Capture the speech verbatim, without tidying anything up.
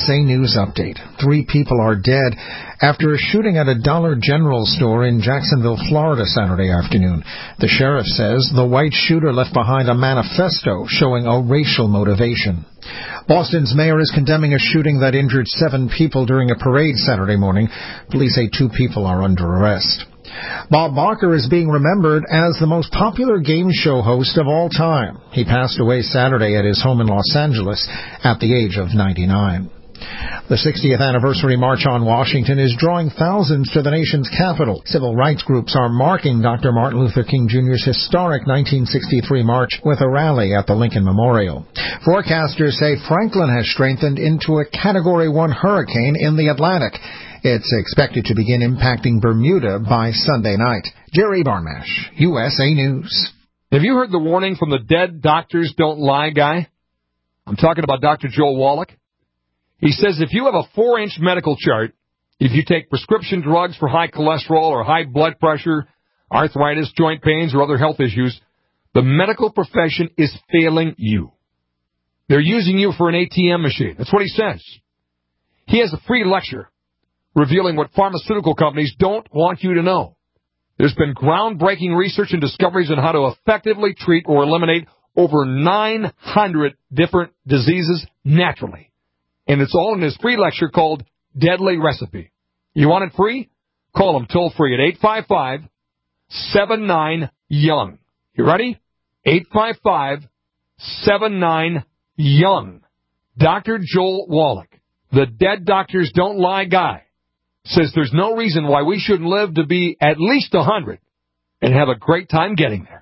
S A News Update. Three people are dead after a shooting at a Dollar General store in Jacksonville, Florida, Saturday afternoon. The sheriff says the white shooter left behind a manifesto showing a racial motivation. Boston's mayor is condemning a shooting that injured seven people during a parade Saturday morning. Police say two people are under arrest. Bob Barker is being remembered as the most popular game show host of all time. He passed away Saturday at his home in Los Angeles at the age of ninety-nine. The sixtieth anniversary March on Washington is drawing thousands to the nation's capital. Civil rights groups are marking Doctor Martin Luther King Junior's historic nineteen sixty-three march with a rally at the Lincoln Memorial. Forecasters say Franklin has strengthened into a Category one hurricane in the Atlantic. It's expected to begin impacting Bermuda by Sunday night. Jerry Barmash, U S A News. Have you heard the warning from the dead doctors don't lie guy? I'm talking about Doctor Joel Wallach. He says if you have a four-inch medical chart, if you take prescription drugs for high cholesterol or high blood pressure, arthritis, joint pains, or other health issues, the medical profession is failing you. They're using you for an A T M machine. That's what he says. He has a free lecture revealing what pharmaceutical companies don't want you to know. There's been groundbreaking research and discoveries on how to effectively treat or eliminate over nine hundred different diseases naturally. And it's all in his free lecture called Deadly Recipe. You want it free? Call him toll-free at eight five five, seven nine, young. You ready? eight five five, seven nine, young. Doctor Joel Wallach, the dead doctors don't lie guy, says there's no reason why we shouldn't live to be at least one hundred and have a great time getting there.